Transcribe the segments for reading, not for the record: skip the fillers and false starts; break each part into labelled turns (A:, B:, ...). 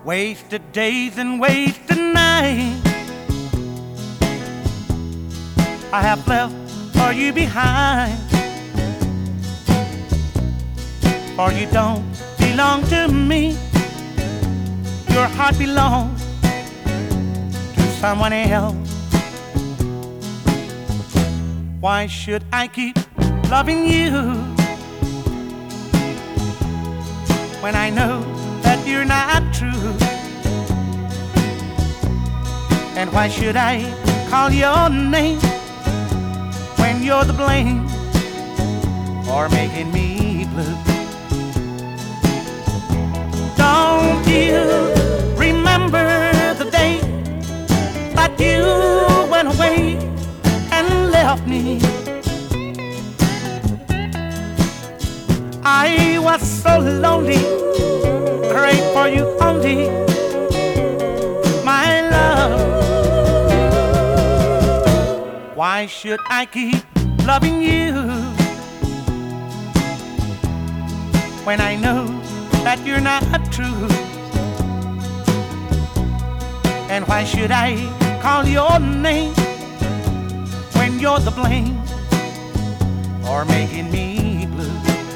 A: Wasted days and wasted nights I have left for you behind. For you don't belong to me. Your heart belongs to someone else. Why should I keep loving you when I know that you're not true? And why should I call your name when you're the blame for making me blue? Don't you remember the day that you went away and left me? I was so lonely, prayed for you only, my love. Why should I keep loving you when I know that you're not true? And why should I call your name when you're the blame for making me blue?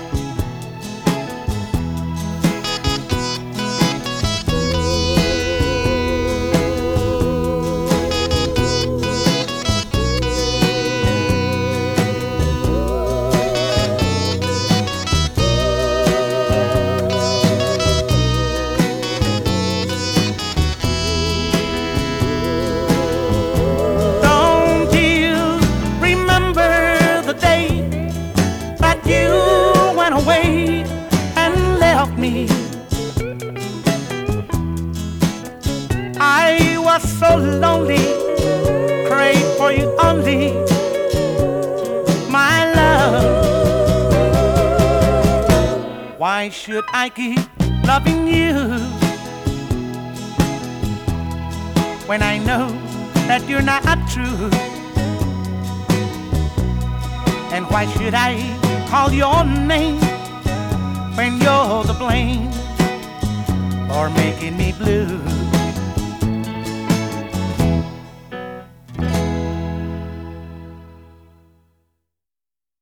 A: Away and left me. I was so lonely, prayed for you only, my love. Why should I keep loving you when I know that you're not true? And why should I call your name when you're the blame for making me blue?